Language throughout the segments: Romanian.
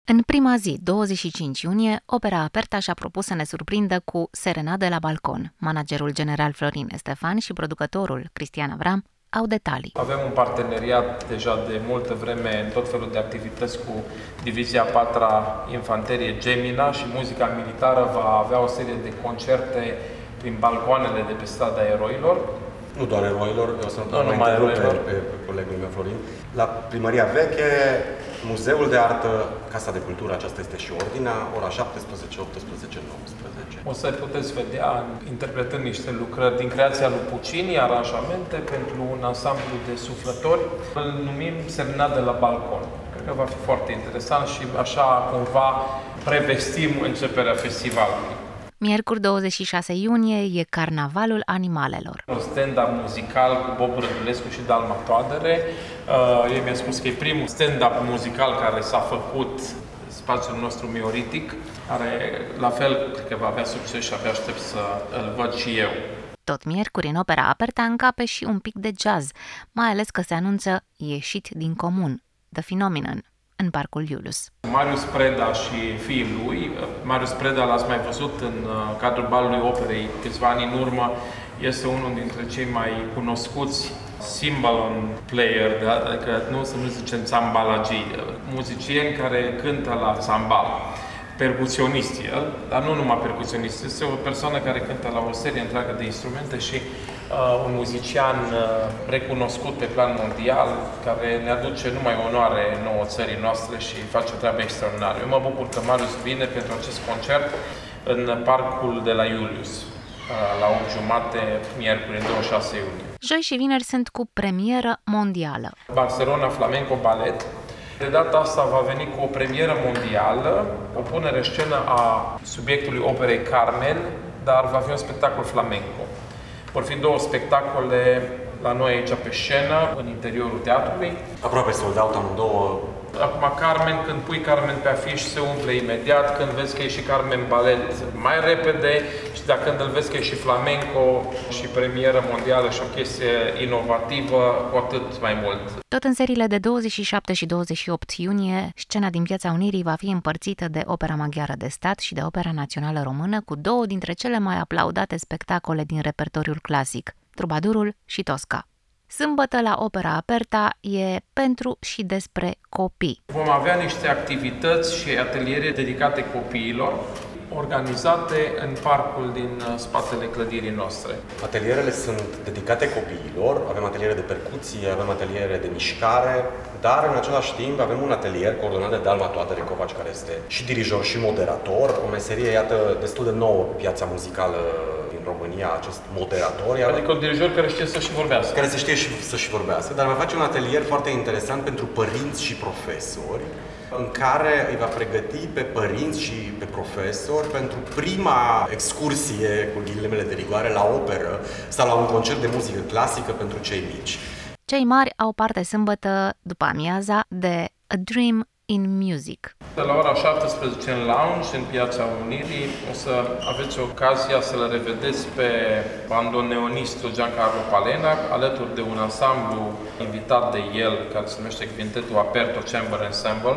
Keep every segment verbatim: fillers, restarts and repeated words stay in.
În prima zi, douăzeci și cinci iunie, Opera Aperta și-a propus să ne surprindă cu Serenade la balcon. Managerul general Florin Estefan și producătorul Cristian Avram au detalii. Avem un parteneriat deja de multă vreme în tot felul de activități cu Divizia a patra Infanterie Gemina și Muzica Militară va avea o serie de concerte prin balcoanele de pe Strada Eroilor. Nu doar Eroilor, eu să nu numai Eroilor. Pe, pe colegul meu Florin. La Primăria Veche, Muzeul de Artă, Casa de Cultură, aceasta este și ordinea, ora șaptesprezece, optsprezece, nouăsprezece. O să puteți vedea interpretând niște lucrări din creația lui Puccini, aranjamente pentru un ansamblu de suflători. Îl numim Serenade la balcon. Cred că va fi foarte interesant și așa cumva prevestim începerea festivalului. Miercuri douăzeci și șase iunie e Carnavalul Animalelor. Un stand-up muzical cu Bob Rădulescu și Dalma Toadere. Uh, el mi-a spus că e primul stand-up muzical care s-a făcut în spațiul nostru mioritic, care la fel cred că va avea succes și abia aștept să îl văd și eu. Tot miercuri în Opera Aperta încape și un pic de jazz, mai ales că se anunță Ieșit din comun, The Phenomenon, în Parcul Iulius. Marius Preda și fiul lui, Marius Preda l-ați mai văzut în cadrul Balului Operei câțiva ani în urmă, este unul dintre cei mai cunoscuți cymbalon player, adică nu să nu zicem țambalagii, muzicieni care cântă la țambal. Percuționist el, dar nu numai percuționist, este o persoană care cântă la o serie întreagă de instrumente și uh, un muzician uh, recunoscut pe plan mondial, care ne aduce numai onoare nouă țării noastre și face o treabă extraordinară. Eu mă bucur că Marius vine pentru acest concert în parcul de la Iulius, uh, la opt jumate, miercuri, în douăzeci și șase iunie. Joi și vineri sunt cu premieră mondială. Barcelona Flamenco Ballet. De data asta va veni cu o premieră mondială, o punere în scenă a subiectului operei Carmen, dar va fi un spectacol flamenco. Vor fi două spectacole la noi aici pe scenă, în interiorul teatrului. Aproape sold out amândouă. Acum Carmen, când pui Carmen pe afiș, se umple imediat, când vezi că e și Carmen Ballet, mai repede, și dacă când îl vezi că e și flamenco și premieră mondială și o chestie inovativă, cu atât mai mult. Tot în seriile de douăzeci și șapte și douăzeci și opt iunie, scena din Piața Unirii va fi împărțită de Opera Maghiară de Stat și de Opera Națională Română, cu două dintre cele mai aplaudate spectacole din repertoriul clasic, Trubadurul și Tosca. Sâmbătă la Opera Aperta e pentru și despre copii. Vom avea niște activități și ateliere dedicate copiilor, organizate în parcul din spatele clădirii noastre. Atelierele sunt dedicate copiilor, avem ateliere de percuție, avem ateliere de mișcare, dar în același timp avem un atelier coordonat de Dalma Toadere Covaci, care este și dirijor și moderator, o meserie, iată, destul de nouă pe piața muzicală din România, acest moderator. Iar adică un dirijor care știe să și vorbească. Care se știe și să și vorbească, dar va face un atelier foarte interesant pentru părinți și profesori, în care îi va pregăti pe părinți și pe profesori pentru prima excursie, cu ghilimele de rigoare, la operă sau la un concert de muzică clasică pentru cei mici. Cei mari au parte sâmbătă, după amiaza, de A Dream in Music. De la ora șaptesprezece în lounge, în Piața Unirii, o să aveți ocazia să-l revedeți pe bandoneonistul Giancarlo Palena, alături de un ansamblu invitat de el, care se numește Quintetul Aperto Chamber Ensemble,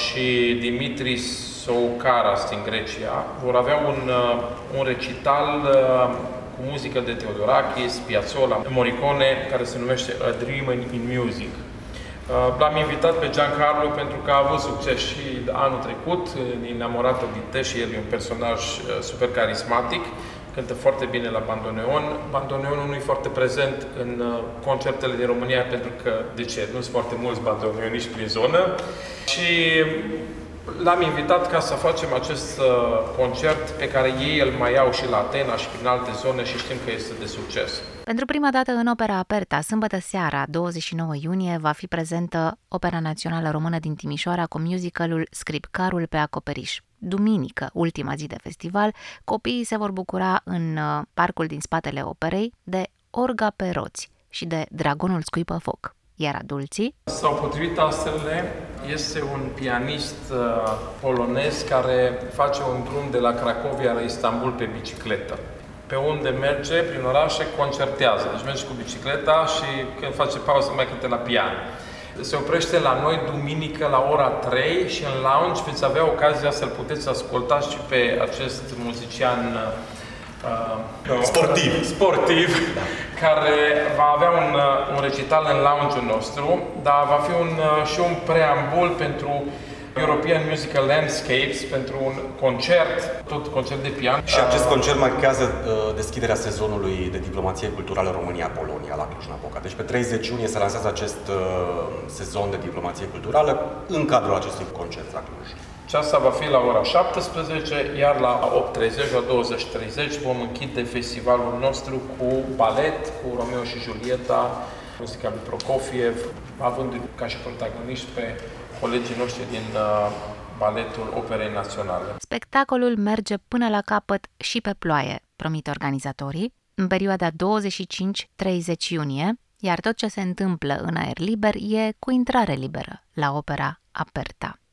și Dimitris Soukaras din Grecia. Vor avea un, un recital cu muzică de Theodorakis, Piazzolla, Morricone, care se numește A Dream in Music. L-am invitat pe Giancarlo pentru că a avut succes și anul trecut, Inamorata di te, și el e un personaj super carismatic, cântă foarte bine la bandoneon. Bandoneonul nu e foarte prezent în concertele din România pentru că, de ce? Nu sunt foarte mulți bandoneoniști prin zonă și l-am invitat ca să facem acest concert pe care ei îl mai au și la Atena și prin alte zone și știm că este de succes. Pentru prima dată în Opera Aperta, sâmbătă seara, douăzeci și nouă iunie, va fi prezentă Opera Națională Română din Timișoara cu musicalul Scripcarul pe acoperiș. Duminică, ultima zi de festival, copiii se vor bucura în parcul din spatele operei de Orga pe roți și de Dragonul scuipă foc. Iar adulții? S-au potrivit astrele. Este un pianist uh, polonez care face un drum de la Cracovia la Istanbul pe bicicletă. Pe unde merge, prin orașe, concertează. Deci merge cu bicicleta și când face pauză mai cântă la pian. se oprește la noi duminică la ora trei și în lounge veți avea ocazia să-l puteți asculta și pe acest muzician uh, sportiv, sportiv da. care va avea un, un recital în lounge-ul nostru, dar va fi un, și un preambul pentru European Musical Landscapes, pentru un concert, tot concert de pian. Și acest concert marchează uh, deschiderea sezonului de diplomație culturală România-Polonia la Cluj-Napoca. Deci pe treizeci iunie se lansează acest uh, sezon de diplomație culturală în cadrul acestui concert la Cluj. Și asta va fi la ora șaptesprezece, iar la opt treizeci, la douăzeci treizeci vom închide festivalul nostru cu balet, cu Romeo și Julieta, muzica lui Prokofiev, având ca și protagoniști pe colegii noștri din uh, baletul Operei Naționale. Spectacolul merge până la capăt și pe ploaie, promit organizatorii, în perioada douăzeci și cinci treizeci iunie, iar tot ce se întâmplă în aer liber e cu intrare liberă la Opera Aperta.